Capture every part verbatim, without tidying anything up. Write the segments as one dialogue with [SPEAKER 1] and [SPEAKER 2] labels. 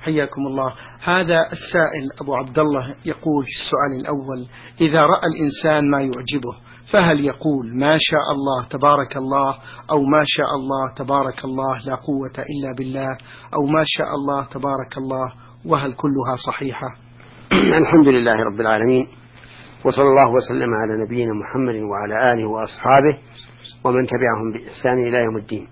[SPEAKER 1] حياكم الله. هذا السائل أبو عبد الله يقول في السؤال الأول: إذا رأى الإنسان ما يعجبه فهل يقول ما شاء الله تبارك الله، أو ما شاء الله تبارك الله لا قوة إلا بالله، أو ما شاء الله تبارك الله، وهل كلها صحيحة؟
[SPEAKER 2] الحمد لله رب العالمين، وصلى الله وسلم على نبينا محمد وعلى آله وأصحابه ومن تبعهم بإحسان إلى يوم الدين.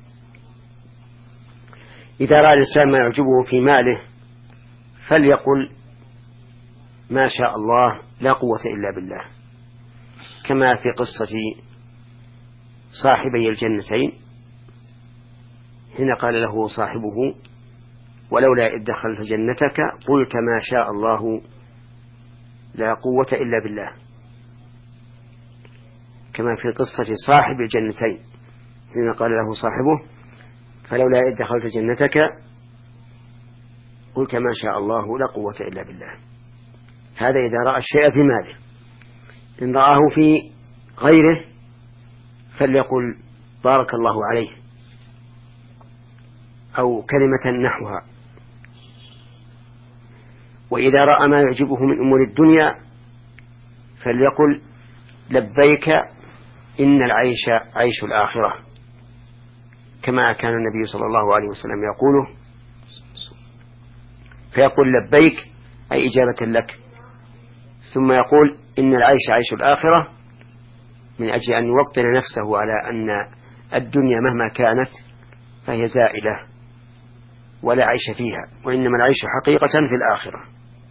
[SPEAKER 2] إذا رأى الإنسان ما يعجبه في ماله فليقل ما شاء الله لا قوة إلا بالله، كما في قصة صاحبي الجنتين حين قال له صاحبه: ولولا إذ دخلت جنتك قلت ما شاء الله لا قوة إلا بالله، كما في قصة صاحب الجنتين حين قال له صاحبه: فلولا إذ دخلت جنتك قلت ما شاء الله لا قوة إلا بالله. هذا إذا رأى الشيء في ماله. إن رآه في غيره فليقل بارك الله عليه، أو كلمة نحوها. وإذا رأى ما يعجبه من أمور الدنيا فليقل لبيك إن العيش عيش الآخرة، كما كان النبي صلى الله عليه وسلم يقوله، فيقول لبيك أي إجابة لك، ثم يقول إن العيش عيش الآخرة من أجل أن يوطن نفسه على أن الدنيا مهما كانت فهي زائلة ولا عيش فيها، وإنما العيش حقيقة في الآخرة.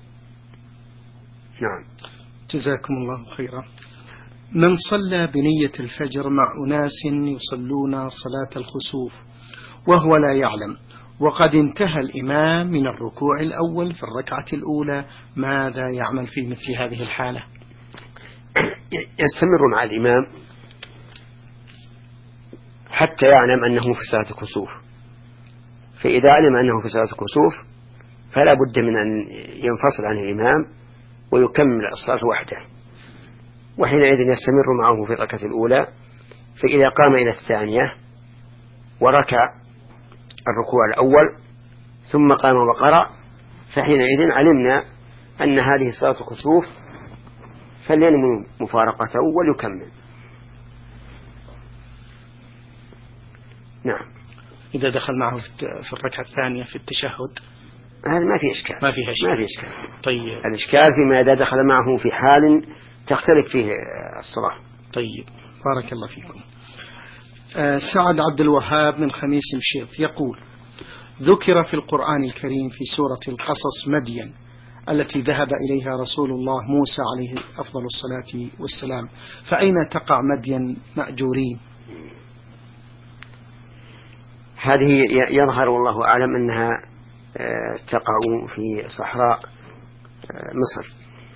[SPEAKER 2] نعم.
[SPEAKER 1] جزاكم الله خيرا. من صلى بنية الفجر مع أناس يصلون صلاة الخسوف وهو لا يعلم، وقد انتهى الإمام من الركوع الأول في الركعة الأولى، ماذا يعمل في مثل هذه الحالة؟
[SPEAKER 2] يستمر مع الإمام حتى يعلم أنه في صلاة الكسوف، فإذا علم أنه في صلاة الكسوف فلا بد من أن ينفصل عن الإمام ويكمل الصلاة وحده، وحينئذ يستمر معه في الركعة الأولى. فإذا قام إلى الثانية وركع الركوع الأول ثم قام وقرأ فحينئذ علمنا أن هذه صلاة كسوف، فلينمو مفارقته وليكمل. نعم.
[SPEAKER 1] إذا دخل معه في الركعة الثانية في التشهد
[SPEAKER 2] هذا ما في إشكال.
[SPEAKER 1] ما في إشكال.
[SPEAKER 2] ما في إشكال.
[SPEAKER 1] طيب.
[SPEAKER 2] الإشكال فيما إذا دخل معه في حال تختلف فيه الصلاة.
[SPEAKER 1] طيب، بارك الله فيكم. آه سعد عبد الوهاب من خميس مشيط يقول: ذكر في القرآن الكريم في سورة القصص مدين التي ذهب إليها رسول الله موسى عليه أفضل الصلاة والسلام، فأين تقع مدين مأجورين؟
[SPEAKER 2] هذه يظهر والله أعلم أنها تقع في صحراء مصر،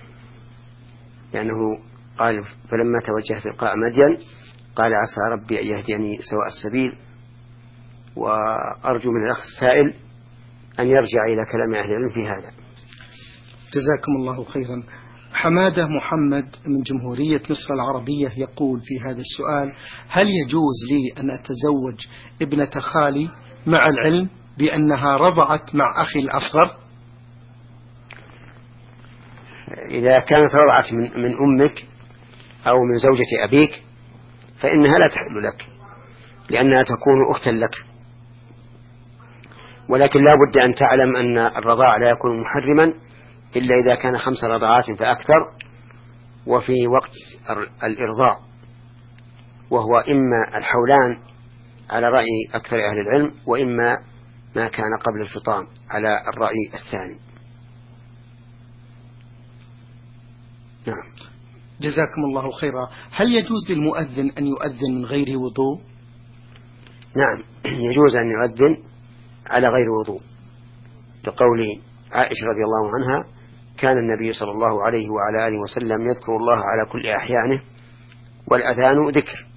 [SPEAKER 2] لأنه قال فلما توجه تلقاء مدين قال عسى ربي أن يهديني سواء السبيل. وأرجو من الأخ السائل أن يرجع إلى كلام أهل العلم في هذا.
[SPEAKER 1] جزاكم الله خيرا. حمادة محمد من جمهورية مصر العربية يقول في هذا السؤال: هل يجوز لي أن أتزوج ابنة خالي مع العلم بأنها رضعت مع أخي الأصغر؟
[SPEAKER 2] إذا كانت رضعت من, من أمك أو من زوجة أبيك فإنها لا تحل لك، لأنها تكون أختا لك، ولكن لا بد أن تعلم أن الرضاع لا يكون محرما إلا إذا كان خمس رضعات فأكثر، وفي وقت الإرضاع، وهو إما الحولان على رأي أكثر أهل العلم، وإما ما كان قبل الفطام على الرأي الثاني. نعم.
[SPEAKER 1] جزاكم الله خيرا. هل يجوز للمؤذن أن يؤذن من غير وضوء؟
[SPEAKER 2] نعم، يجوز أن يؤذن على غير وضوء، لقول عائشة رضي الله عنها: كان النبي صلى الله عليه وعلى آله وسلم يذكر الله على كل أحيانه والأذان ذكر.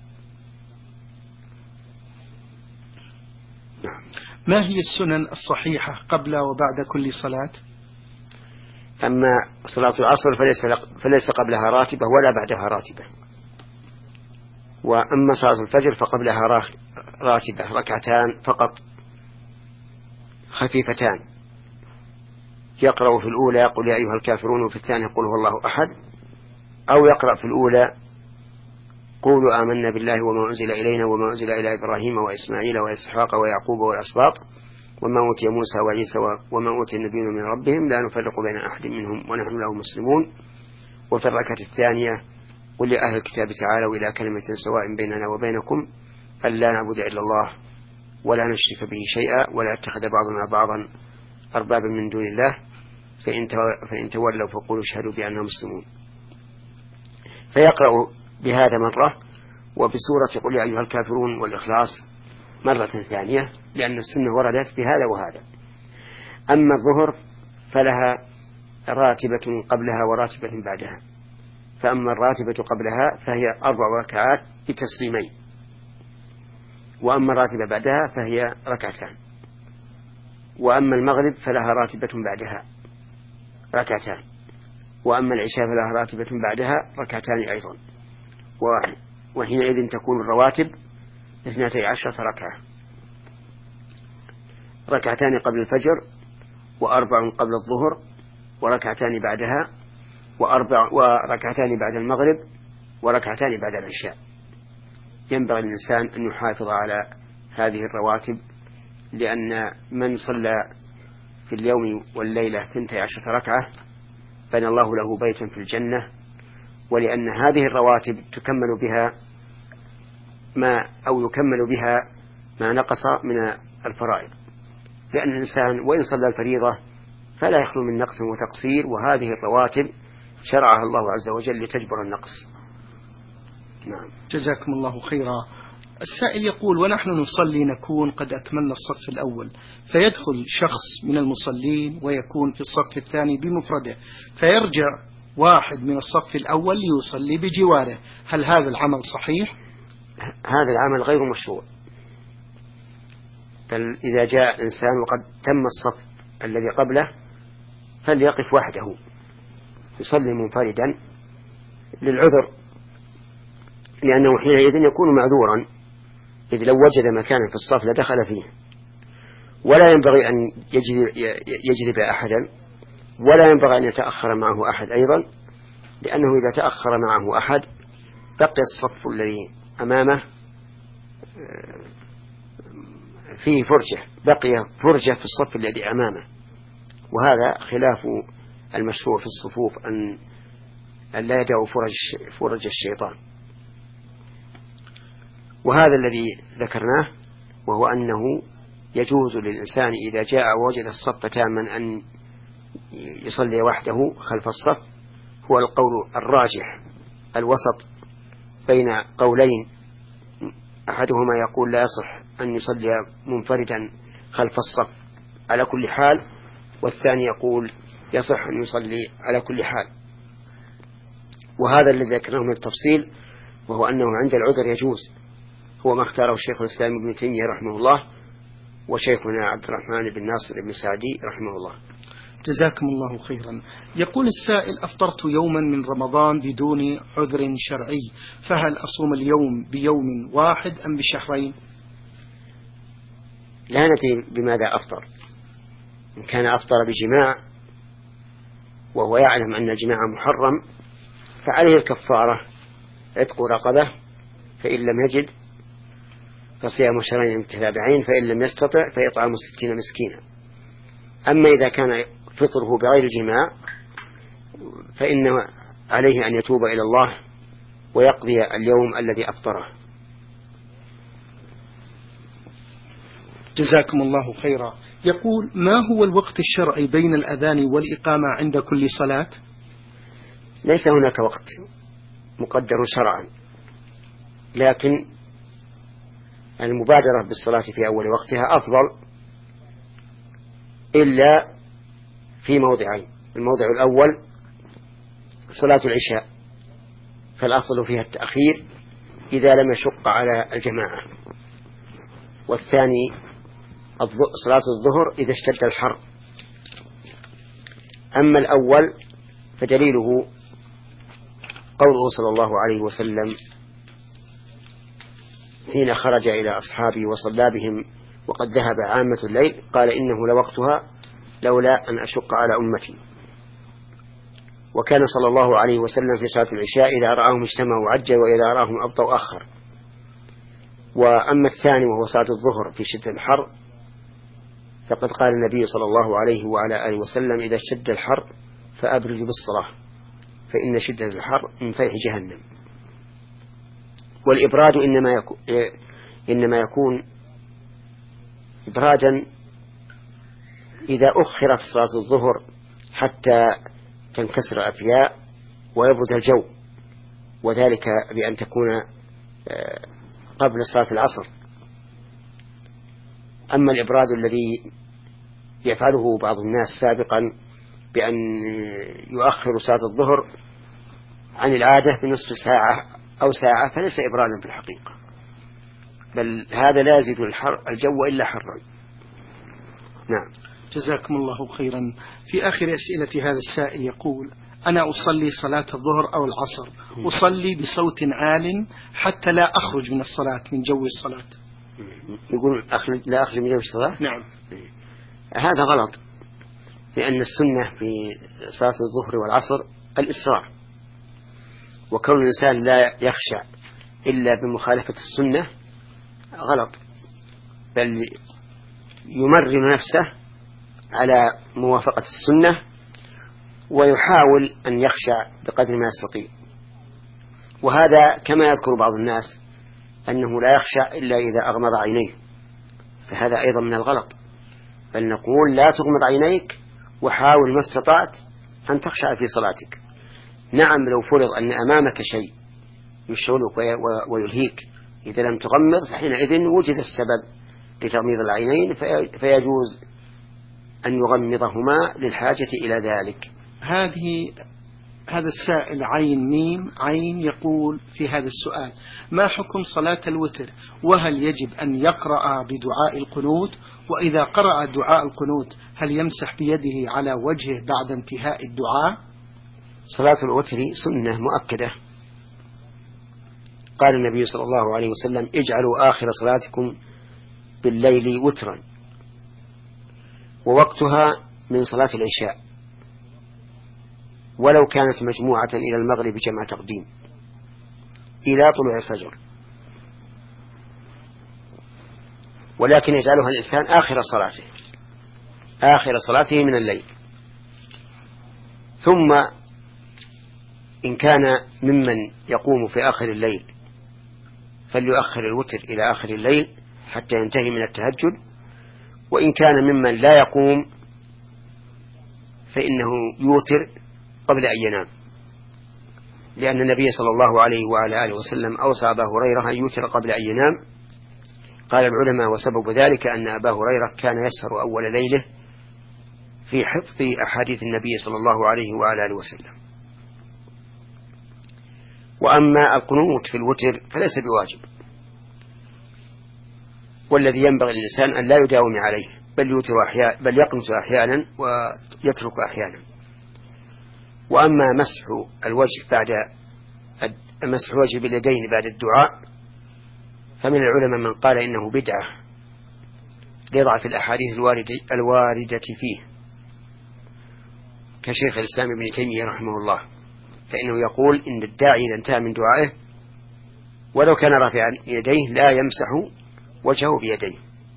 [SPEAKER 2] نعم.
[SPEAKER 1] ما هي السنن الصحيحة قبل وبعد كل صلاة؟
[SPEAKER 2] أما صلاة العصر فليس, فليس قبلها راتبة ولا بعدها راتبة، وأما صلاة الفجر فقبلها راتبة ركعتان فقط خفيفتان، يقرأ في الأولى قل يا أيها الكافرون وفي الثانية قل هو الله أحد، أو يقرأ في الأولى قولوا آمنا بالله وما أنزل إلينا وما أنزل إلى إبراهيم وإسماعيل وإسحاق ويعقوب والأسباط وما أوتي موسى وعيسى وما أوتي النبيون من ربهم لا نفرق بين أحد منهم ونحن له مسلمون. وفي الركعة الثانية قل يا أهل الكتاب تعالوا إلى كلمة سواء بيننا وبينكم ألا نعبد إلا الله ولا نشرك به شيئا ولا يتخذ بعضنا بعضا أربابا من دون الله فإن تولوا فقولوا اشهدوا بأننا مسلمون. فيقرأ بهذا مرة، وبسورة قل يا أيها الكافرون والإخلاص مرة ثانية، لأن السنة وردت بهذا وهذا. أما الظهر فلها راتبة قبلها وراتبة بعدها، فأما الراتبة قبلها فهي أربع ركعات بتسليمين، وأما الراتبة بعدها فهي ركعتان، وأما المغرب فلها راتبة بعدها ركعتان، وأما العشاء فلها راتبة بعدها ركعتان أيضا، وحينئذ تكون الرواتب اثنتي عشرة ركعة، ركعتان قبل الفجر وأربع قبل الظهر وركعتان بعدها وأربع وركعتان بعد المغرب وركعتان بعد العشاء. ينبغي الإنسان أن يحافظ على هذه الرواتب، لأن من صلى في اليوم والليلة ثنتي عشرة ركعة بنى الله له بيتا في الجنة، ولأن هذه الرواتب تكمل بها ما أو يكمل بها ما نقص من الفرائض، لأن الإنسان وإن صلى الفريضة فلا يخلو من نقص وتقصير، وهذه الرواتب شرعها الله عز وجل لتجبر النقص. نعم.
[SPEAKER 1] جزاكم الله خيرا. السائل يقول: ونحن نصلي نكون قد أكملنا الصف الأول، فيدخل شخص من المصلين ويكون في الصف الثاني بمفرده، فيرجع واحد من الصف الأول ليصلي بجواره، هل هذا العمل صحيح؟
[SPEAKER 2] هذا العمل غير مشروع، بل إذا جاء إنسان وقد تم الصف الذي قبله فليقف وحده يصلي منفردا للعذر، لأنه حينئذ يكون معذورا، إذ لو وجد مكانا في الصف لدخل فيه. ولا ينبغي أن يجذب أحدا، ولا ينبغي أن يتأخر معه أحد أيضا، لأنه إذا تأخر معه أحد بقي الصف الذي أمامه فيه فرجة، بقي فرجة في الصف الذي أمامه، وهذا خلاف المشروع في الصفوف، أن لا يدعو فرج, فرج الشيطان. وهذا الذي ذكرناه، وهو أنه يجوز للإنسان إذا جاء ووجد الصف تاما أن يصلي وحده خلف الصف، هو القول الراجح الوسط بين قولين، أحدهما يقول لا يصح أن يصلي منفردا خلف الصف على كل حال، والثاني يقول يصح أن يصلي على كل حال. وهذا الذي ذكرناه من التفصيل، وهو أنه عند العذر يجوز، هو ما اختاره الشيخ الإسلام ابن تيمية رحمه الله وشيخنا عبد الرحمن بن ناصر بن سعدي رحمه الله.
[SPEAKER 1] جزاكم الله خيرا. يقول السائل: أفطرت يوما من رمضان بدون عذر شرعي، فهل أصوم اليوم بيوم واحد أم بشهرين؟
[SPEAKER 2] لا ندري بماذا أفطر، إن كان أفطر بجماع وهو يعلم أن الجماع محرم فعليه الكفارة عتق رقبة، فإن لم يجد فصيام شهرين متتابعين، فإن لم يستطع فإطعام ستين مسكينا. أما إذا كان فطره بغير جماع فإن عليه أن يتوب إلى الله ويقضي اليوم الذي أفطره.
[SPEAKER 1] جزاكم الله خيرا. يقول: ما هو الوقت الشرعي بين الأذان والإقامة عند كل صلاة؟
[SPEAKER 2] ليس هناك وقت مقدر شرعا، لكن المبادرة بالصلاة في أول وقتها أفضل، إلا في موضعين. الموضع الأول صلاة العشاء، فالأفضل فيها التأخير إذا لم يشق على الجماعة، والثاني صلاة الظهر إذا اشتد الحر. أما الأول فدليله قوله صلى الله عليه وسلم حين خرج إلى أصحابه وصلى بهم وقد ذهب عامة الليل، قال: إنه لوقتها لولا أن أشق على أمتي. وكان صلى الله عليه وسلم في صلاة العشاء إذا رآهم اجتمعوا عجل وإذا رآهم أبطأوا أخر. وأما الثاني وهو صلاة الظهر في شدة الحر فقد قال النبي صلى الله عليه وعلى آله وسلم إذا اشتد الحر فأبردوا بالصلاة فإن شدة الحر من فيح جهنم. والإبراد إنما يكون, إنما يكون إبرادا إذا أخرت صلاة الظهر حتى تنكسر الأفياء ويبرد الجو، وذلك بأن تكون قبل صلاة العصر. أما الإبراد الذي يفعله بعض الناس سابقا بأن يؤخر صلاة الظهر عن العادة بنصف ساعة أو ساعة فليس إبرادا في الحقيقة، بل هذا لا يزيد الحر الجو إلا حرا. نعم.
[SPEAKER 1] جزاكم الله خيرا. في آخر أسئلة هذا السائل يقول: أنا أصلي صلاة الظهر أو العصر، أصلي بصوت عال حتى لا أخرج من الصلاة من جو الصلاة.
[SPEAKER 2] يقول لا أخرج من جو الصلاة؟
[SPEAKER 1] نعم.
[SPEAKER 2] هذا غلط، لأن السنة في صلاة الظهر والعصر الإسراع، وكون الإنسان لا يخشع إلا بمخالفة السنة غلط، بل يمرن نفسه على موافقة السنة ويحاول أن يخشع بقدر ما يستطيع. وهذا كما يذكر بعض الناس أنه لا يخشع إلا إذا أغمض عينيه، فهذا أيضا من الغلط، بل نقول لا تغمض عينيك وحاول ما استطعت أن تخشع في صلاتك. نعم لو فرض أن أمامك شيء يشغلك ويلهيك إذا لم تغمض فحينئذ وجد السبب لتغميض العينين فيجوز أن يغمضهما للحاجة إلى ذلك.
[SPEAKER 1] هذه هذا السائل عين ميم عين يقول في هذا السؤال: ما حكم صلاة الوتر، وهل يجب أن يقرأ بدعاء القنوت، وإذا قرأ دعاء القنوت هل يمسح بيده على وجهه بعد انتهاء الدعاء؟
[SPEAKER 2] صلاة الوتر سنة مؤكدة، قال النبي صلى الله عليه وسلم: اجعلوا آخر صلاتكم بالليل وترا، ووقتها من صلاة العشاء، ولو كانت مجموعة إلى المغرب جمع تقديم إلى طلوع الفجر، ولكن يجعلها الإنسان آخر صلاته آخر صلاته من الليل. ثم إن كان ممن يقوم في آخر الليل فليؤخر الوتر إلى آخر الليل حتى ينتهي من التهجد، وإن كان ممن لا يقوم فإنه يوتر قبل أن ينام، لأن النبي صلى الله عليه وعلى آله وسلم أوصى أبا هريرة أن يوتر قبل أن ينام. قال العلماء: وسبب ذلك أن أبا هريرة كان يسهر أول ليله في حفظ أحاديث النبي صلى الله عليه وعلى آله وسلم. وأما القنوت في الوتر فليس بواجب، والذي ينبغي للإنسان أن لا يداوم عليه، بل يوتر أحيانا، بل يقنط أحيانا ويترك أحيانا. وأما مسح الوجه بعد مسح الوجه باليدين بعد الدعاء فمن العلماء من قال إنه بدعة لضعف الأحاديث الواردة, الواردة فيه، كشيخ الإسلام ابن تيمية رحمه الله، فإنه يقول إن الداعي إذا انتهى من دعائه ولو كان رافعا يديه لا يمسح وجهه بيديه،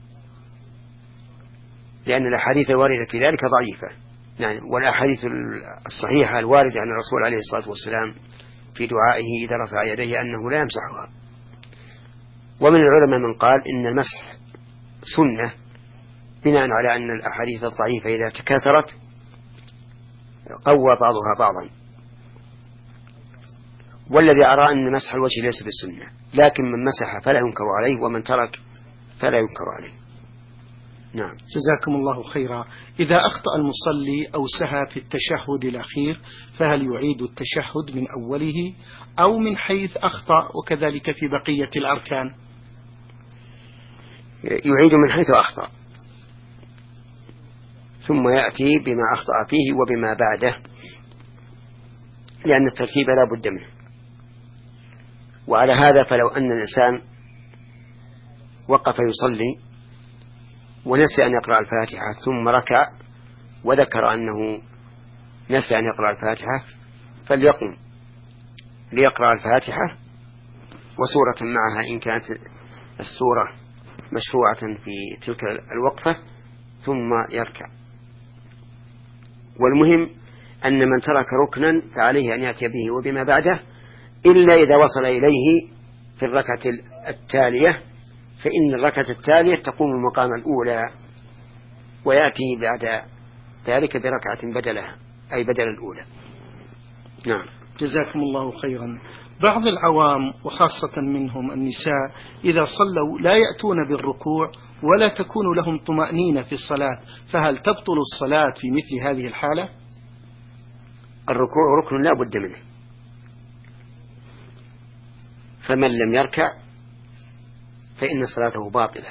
[SPEAKER 2] لأن الأحاديث الواردة في ذلك ضعيفة. يعني والأحاديث الصحيحة الواردة عن الرسول عليه الصلاة والسلام في دعائه إذا رفع يديه أنه لا يمسحها. ومن العلماء من قال إن المسح سنة بناء على أن الأحاديث الضعيفة إذا تكاثرت قوى بعضها بعضا. والذي أرى أن مسح الوجه ليس بالسنة، لكن من مسح فلا ينكر عليه ومن ترك فلا ينكر عليه. نعم.
[SPEAKER 1] جزاكم الله خيرا. إذا أخطأ المصلي أو سهى في التشهد الأخير فهل يعيد التشهد من أوله أو من حيث أخطأ، وكذلك في بقية الأركان؟
[SPEAKER 2] يعيد من حيث أخطأ ثم يأتي بما أخطأ فيه وبما بعده، لأن الترتيب لا بد منه. وعلى هذا فلو أن الإنسان وقف يصلي ونسي أن يقرأ الفاتحة ثم ركع وذكر أنه نسي أن يقرأ الفاتحة فليقم ليقرأ الفاتحة وسورة معها إن كانت السورة مشروعة في تلك الوقفة ثم يركع. والمهم أن من ترك ركنا فعليه أن يأتي به وبما بعده إلا إذا وصل إليه في الركعة التالية، فإن الركعة التالية تقوم المقام الأولى ويأتي بعد ذلك بركعة بدلها أي بدل الأولى. نعم.
[SPEAKER 1] جزاكم الله خيرا. بعض العوام وخاصة منهم النساء إذا صلوا لا يأتون بالركوع ولا تكون لهم طمأنينة في الصلاة، فهل تبطل الصلاة في مثل هذه الحالة؟
[SPEAKER 2] الركوع ركن لا بد منه، فمن لم يركع فإن صلاته باطلة.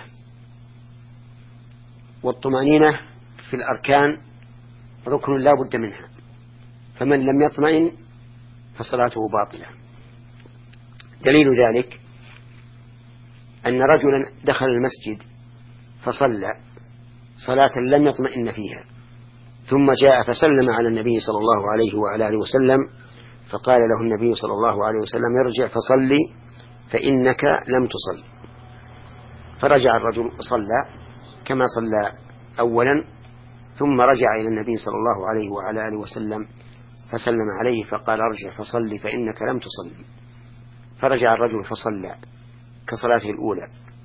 [SPEAKER 2] والطمأنينة في الأركان ركن لا بد منها، فمن لم يطمئن فصلاته باطلة. دليل ذلك أن رجلا دخل المسجد فصلى صلاة لم يطمئن فيها، ثم جاء فسلم على النبي صلى الله عليه وعلى آله وسلم، فقال له النبي صلى الله عليه وسلم: ارجع فصلي فإنك لم تصل. فرجع الرجل وصلى كما صلى أولا، ثم رجع إلى النبي صلى الله عليه وعلى آله وسلم فسلم عليه فقال: ارجع فصلي فإنك لم تصلي. فرجع الرجل فصلى كصلاته الأولى،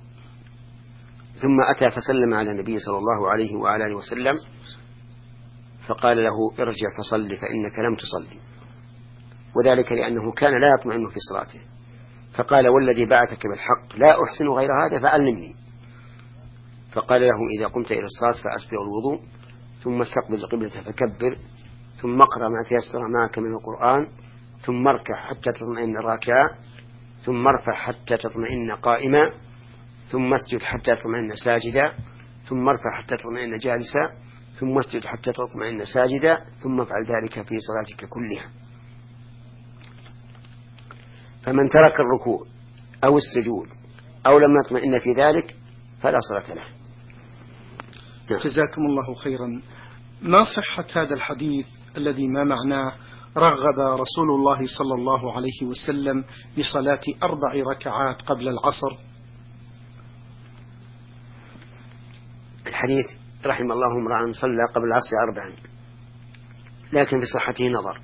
[SPEAKER 2] ثم أتى فسلم على النبي صلى الله عليه وعلى آله وسلم فقال له: ارجع فصلي فإنك لم تصلي، وذلك لأنه كان لا يطمئن في صلاته، فقال: والذي بعثك بالحق لا أحسن غير هذا فعلمني. فقال له: إذا قمت إلى الصلاة فأسبغ الوضوء، ثم استقبل القبلة فكبر، ثم اقرأ ما تيسر معك من القرآن، ثم اركع حتى تطمئن راكعا، ثم ارفع حتى تطمئن قائما، ثم اسجد حتى تطمئن ساجدا، ثم ارفع حتى تطمئن جالسا، ثم اسجد حتى تطمئن ساجدا، ثم افعل ذلك في صلاتك كلها. فمن ترك الركوع أو السجود أو لم يطمئن في ذلك فلا صلاة له.
[SPEAKER 1] جزاكم الله خيرا. ما صحة هذا الحديث الذي ما معناه: رغب رسول الله صلى الله عليه وسلم بصلاة أربع ركعات قبل العصر؟
[SPEAKER 2] الحديث رحم الله امرأ صلى قبل العصر أربعا، لكن في صحته نظر،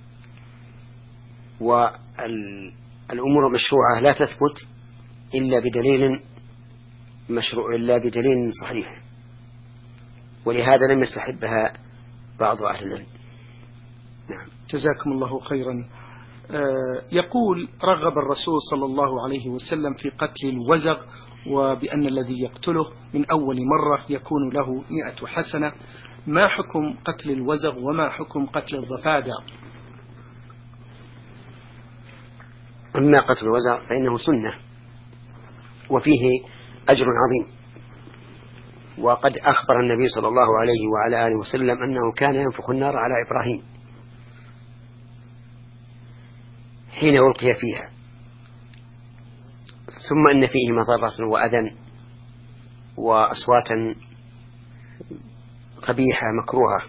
[SPEAKER 2] والأمور المشروعة لا تثبت إلا بدليل مشروع إلا بدليل صحيح، ولهذا لم يستحبها بعض أهل العلم. نعم.
[SPEAKER 1] جزاكم الله خيرا. آه يقول: رغب الرسول صلى الله عليه وسلم في قتل الوزغ، وبأن الذي يقتله من أول مرة يكون له مئة حسنة. ما حكم قتل الوزغ وما حكم قتل الضفادع؟
[SPEAKER 2] أما قتل الوزغ فإنه سنة وفيه أجر عظيم، وقد أخبر النبي صلى الله عليه وعلى آله وسلم أنه كان ينفخ النار على إبراهيم حين ألقي فيها، ثم أن فيه مضرة وأذى وأصواتا قبيحة مكروهة.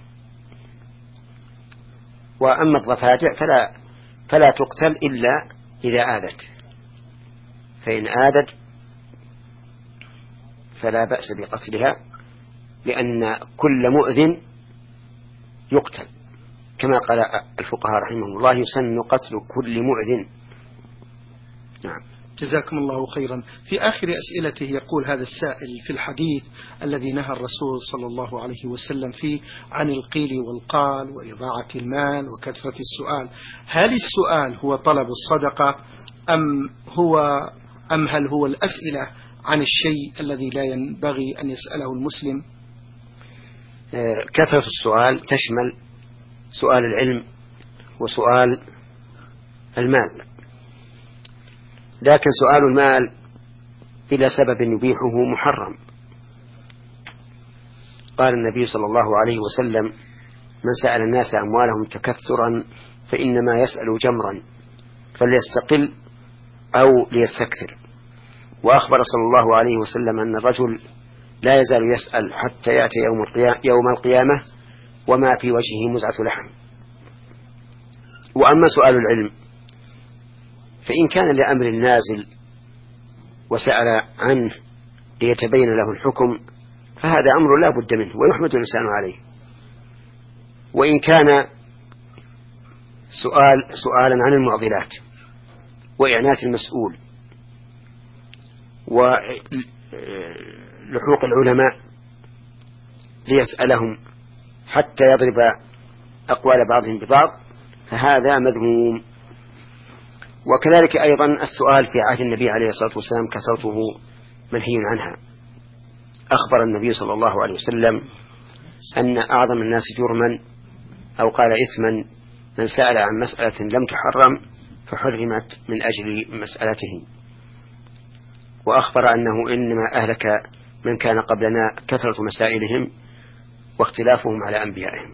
[SPEAKER 2] وأما الضفادع فلا, فلا تقتل إلا إذا آذت، فإن آذت فلا بأس بقتلها، لأن كل مؤذن يقتل، كما قال الفقهاء رحمهم الله: يسن قتل كل مؤذن. نعم.
[SPEAKER 1] جزاكم الله خيرا. في آخر أسئلته يقول هذا السائل: في الحديث الذي نهى الرسول صلى الله عليه وسلم فيه عن القيل والقال وإضاعة المال وكثرة السؤال، هل السؤال هو طلب الصدقة أم هو أم هل هو الأسئلة عن الشيء الذي لا ينبغي أن يسأله المسلم؟
[SPEAKER 2] كثرة السؤال تشمل سؤال العلم وسؤال المال، لكن سؤال المال بلا سبب يبيحه محرم. قال النبي صلى الله عليه وسلم: من سأل الناس أموالهم تكثرا فإنما يسأل جمرا فليستقل أو ليستكثر. وأخبر صلى الله عليه وسلم أن الرجل لا يزال يسأل حتى يأتي يوم القيامة, يوم القيامة وما في وجهه مزعة لحم. وأما سؤال العلم فإن كان لأمر نازل وسأل عنه ليتبين له الحكم فهذا أمر لا بد منه ويحمد الإنسان عليه. وإن كان سؤال سؤالا عن المعضلات وإعنات المسؤول ولحوق العلماء ليسألهم حتى يضرب أقوال بعضهم ببعض فهذا مذموم. وكذلك أيضا السؤال في عهد النبي عليه الصلاة والسلام كثرته منهي عنها. أخبر النبي صلى الله عليه وسلم أن أعظم الناس جرما أو قال إثما من سأل عن مسألة لم تحرم فحرمت من أجل مسألته. وأخبر أنه إنما أهلك من كان قبلنا كثرة مسائلهم واختلافهم على أنبيائهم.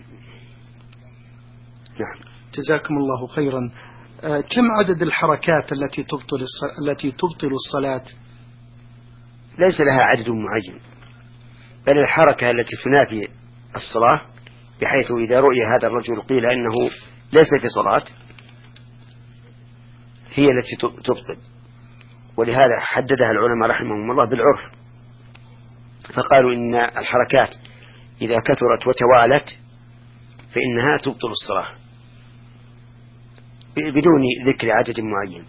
[SPEAKER 1] نعم. جزاكم الله خيرا. آه كم عدد الحركات التي تبطل التي تبطل الصلاة؟
[SPEAKER 2] ليس لها عدد معين، بل الحركة التي تنافي الصلاة بحيث إذا رؤي هذا الرجل قيل إنه ليس في صلاة هي التي تبطل. ولهذا حددها العلماء رحمهم الله بالعرف، فقالوا إن الحركات إذا كثرت وتوالت فإنها تبطل الصلاة بدون ذكر عدد معين.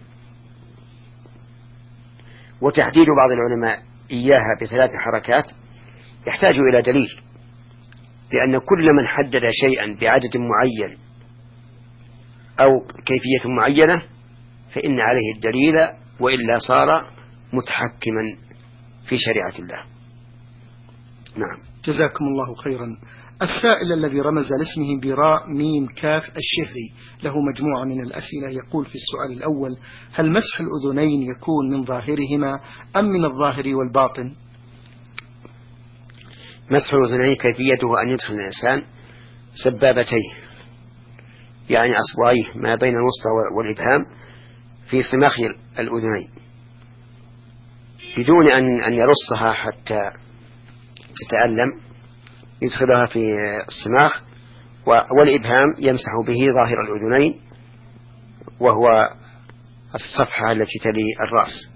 [SPEAKER 2] وتحديد بعض العلماء إياها بثلاث حركات يحتاج إلى دليل، لأن كل من حدد شيئا بعدد معين أو كيفية معينة فإن عليه الدليل، وإلا صار متحكما في شريعة الله. نعم.
[SPEAKER 1] جزاكم الله خيرا. السائل الذي رمز لاسمه براء ميم كاف الشهري له مجموعة من الأسئلة، يقول في السؤال الأول: هل مسح الأذنين يكون من ظاهرهما أم من الظاهر والباطن؟
[SPEAKER 2] مسح الأذنين كيفيته أن يدخل الإنسان سبابتيه يعني أصبعيه ما بين الوسطى والإبهام في صماخ الأذنين بدون أن أن يرصها حتى تتألم، يدخلها في الصماخ والإبهام يمسح به ظاهر الأذنين وهو الصفحة التي تلي الرأس.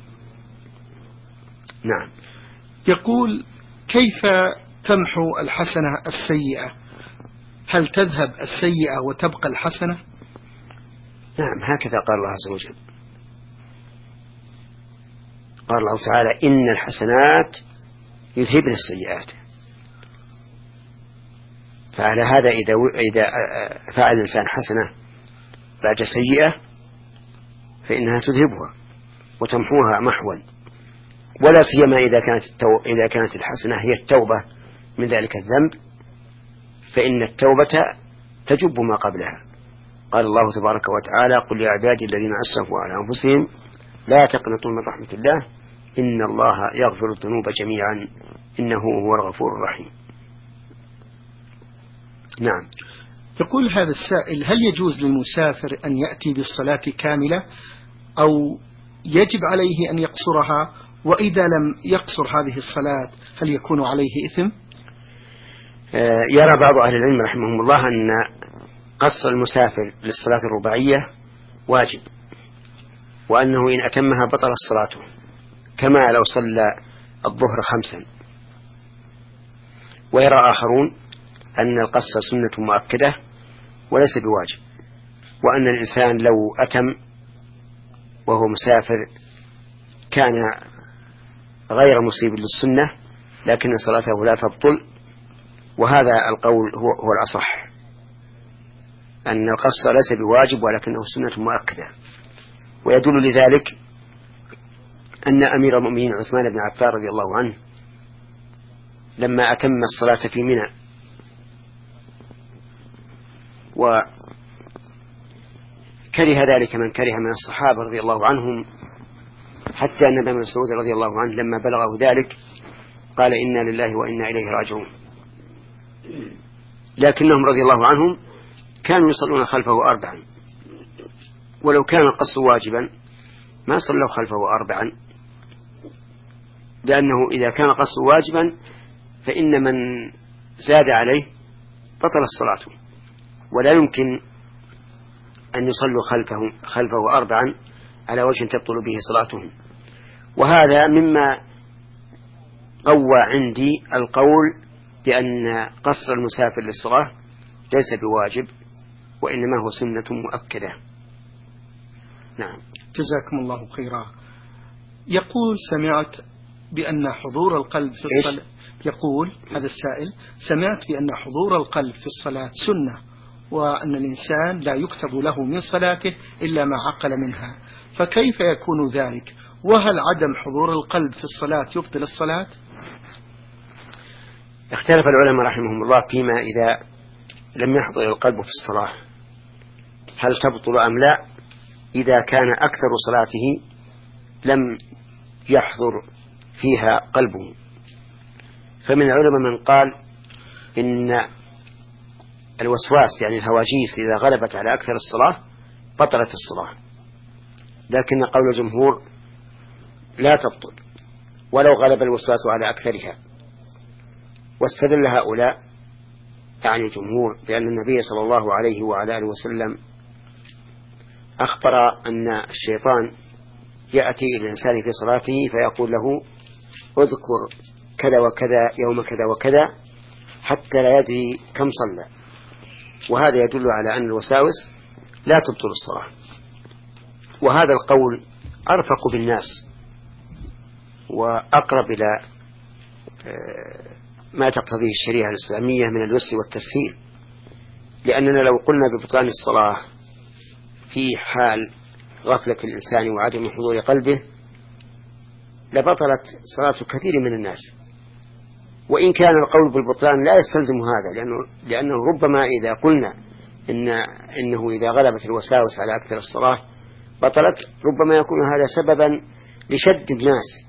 [SPEAKER 2] نعم.
[SPEAKER 1] يقول: كيف تمحو الحسنة السيئة؟ هل تذهب السيئة وتبقى الحسنة؟
[SPEAKER 2] نعم، هكذا قال الله عز وجل. قال الله تعالى: إن الحسنات يذهبن السيئات. فعلى هذا إذا إذا فعل الإنسان حسنة بعد سيئة فإنها تذهبها وتمحوها محوا، ولا سيما إذا كانت التو... إذا كانت الحسنة هي التوبة من ذلك الذنب، فإن التوبة تجب ما قبلها. قال الله تبارك وتعالى: قل يا عبادي الذين أسرفوا على أنفسهم لا تقنطوا من رحمة الله إن الله يغفر الذنوب جميعا إنه هو الغفور الرحيم. نعم.
[SPEAKER 1] يقول هذا السائل: هل يجوز للمسافر أن يأتي بالصلاة كاملة أو يجب عليه أن يقصرها؟ وإذا لم يقصر هذه الصلاة هل يكون عليه إثم؟
[SPEAKER 2] يرى بعض أهل العلم رحمهم الله أن قصر المسافر للصلاة الرباعية واجب، وأنه إن أتمها بطل الصلاة كما لو صلى الظهر خمسا. ويرى آخرون أن القصر سنة مؤكدة وليس بواجب، وأن الإنسان لو أتم وهو مسافر كان غير مصيب للسنة لكن صلاته لا تبطل. وهذا القول هو, هو الأصح، أن القصر ليس بواجب ولكنه سنة مؤكدة. ويدل لذلك أن أمير المؤمنين عثمان بن عفان رضي الله عنه لما أتم الصلاة في منى وكره ذلك من كره من الصحابة رضي الله عنهم، حتى أن ابن مسعود رضي الله عنه لما بلغه ذلك قال: إنا لله وإنا إليه راجعون. لكنهم رضي الله عنهم كانوا يصلون خلفه أربعا، ولو كان القصر واجبا ما صلوا خلفه أربعا، لأنه إذا كان القصر واجبا فإن من زاد عليه بطلت صلاته، ولا يمكن أن يصلوا خلفه, خلفه أربعا على وجه تبطل به صلاتهم. وهذا مما قوى عندي القول بأن قصر المسافر للصلاة ليس بواجب، وإنما هو سنة مؤكدة. نعم.
[SPEAKER 1] جزاكم الله خيرا. يقول سمعت بأن حضور القلب في الصلاة، يقول هذا السائل: سمعت بأن حضور القلب في الصلاة سنة، وأن الإنسان لا يكتب له من صلاته إلا ما عقل منها، فكيف يكون ذلك؟ وهل عدم حضور القلب في الصلاة يبطل الصلاة؟
[SPEAKER 2] اختلف العلماء رحمهم الله فيما إذا لم يحضر القلب في الصلاة هل تبطل أم لا، إذا كان أكثر صلاته لم يحضر فيها قلبه. فمن العلماء من قال إن الوسواس يعني الهواجيس إذا غلبت على أكثر الصلاة بطلت الصلاة، لكن قول الجمهور لا تبطل ولو غلب الوسواس على أكثرها. واستدل هؤلاء يعني الجمهور بأن النبي صلى الله عليه وعلى آله وسلم أخبر أن الشيطان يأتي إلى الإنسان في صلاته فيقول له: اذكر كذا وكذا يوم كذا وكذا، حتى لا يدري كم صلى. وهذا يدل على أن الوساوس لا تبطل الصلاة. وهذا القول أرفق بالناس وأقرب إلى ما تقتضيه الشريعة الإسلامية من اليسر والتسهيل، لأننا لو قلنا ببطلان الصلاة في حال غفلة الإنسان وعدم حضور قلبه لبطلت صلاة كثير من الناس. وإن كان القول بالبطلان لا يستلزم هذا، لأنه, لأنه ربما إذا قلنا إن إنه إذا غلبت الوساوس على أكثر الصلاة بطلت، ربما يكون هذا سببا لشد الناس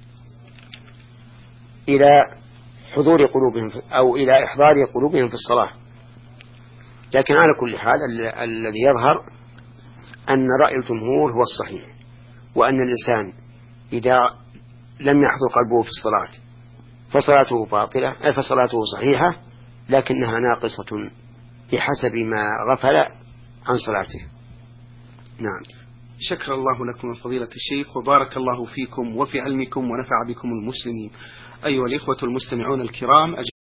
[SPEAKER 2] إلى حضور قلوبهم أو إلى إحضار قلوبهم في الصلاة. لكن على كل حال الذي يظهر أن رأي الجمهور هو الصحيح، وأن الإنسان إذا لم يحضر قلبه في الصلاة فصلاته باطلة، فصلاته صحيحة لكنها ناقصة بحسب ما غفل عن صلاته. نعم.
[SPEAKER 1] شكر الله لكم فضيلة الشيخ، وبارك الله فيكم وفي علمكم ونفع بكم المسلمين. أيها الإخوة المستمعون الكرام،